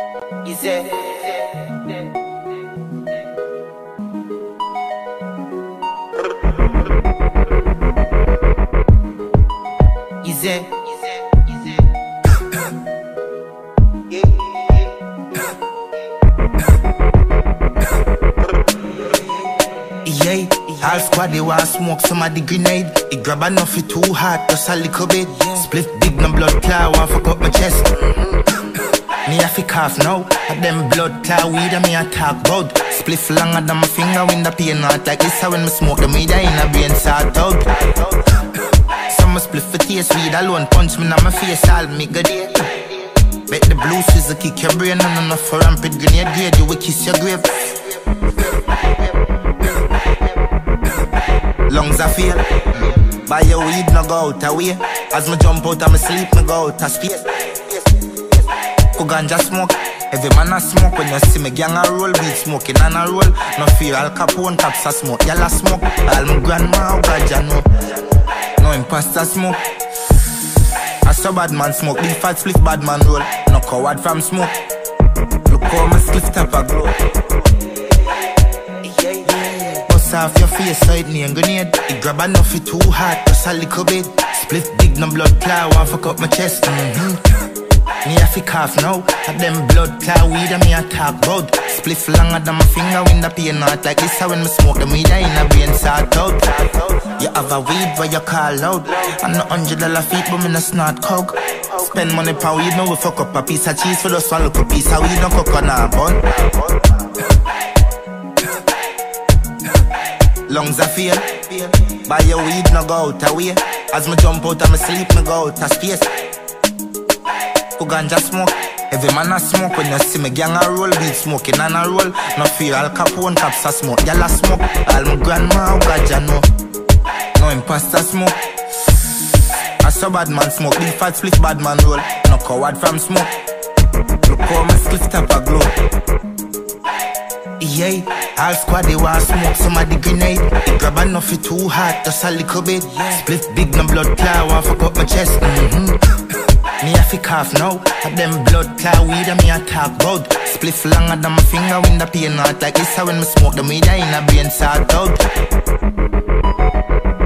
Easy. Easy. Yeah, all squad they want smoke some of the grenade. It grab enough it too hot, just a little bit. Split big no blood clot, want fuck up my chest. Me have to cough now, and them blood clot weed and me a talk about. Spliff longer than my finger when the pain not like this. How when me smoke the weed I in a brain sort out. Some spliff for taste weed alone, punch me in my face, all me good day. Bet the blue scissor kick your brain, and enough for rampant grenade grade, you will kiss your grave. Lungs I feel, buy your weed no go out away. As me jump out of my sleep, me go out of space. Ku ganja smoke, every man a smoke. When you see me gang a roll, weed smoking and a roll. No fear Al Capone caps a smoke, y'all a smoke. All my grandma ganja no, no imposter smoke. I saw bad man smoke, big fat split bad man roll. No coward from smoke, look how my spliff top a glow. Off your face so it ain't grenade. It grab enough it too hot, just a little bit. Split big no blood clot, want fuck up my chest. Me have to cough now, and them blood clot weed and me a talk about. Spliff longer than my finger when the pain not like this. How when me smoke the weed I in a brain sort out. You have a weed where you call out, and no $100 feet but me no snort coke. Spend money per weed, me we fuck up a piece of cheese for the swallow a piece of weed, no coconut bun. Lungs I feel, buy your weed no go out away. As me jump out of my sleep, me go out of space. Ku ganja smoke, every man a smoke. When you see me gang a roll, weed smoking and a roll. No fear Al Capone caps a smoke, y'all a smoke. All my grandma ganja no, no imposter smoke. I saw bad man smoke, big fat split bad man roll. No coward from smoke, look how my spliff top a glow. Yeah, all squad they want smoke some of the grenade. It grab enough it too hot, just a little bit. Split big no blood clot, want fuck up my chest. Me have to cough now, and them blood clot weed and me a talk about. Spliff longer than my finger when the pain not like this. How when me smoke the weed I in a brain sort out.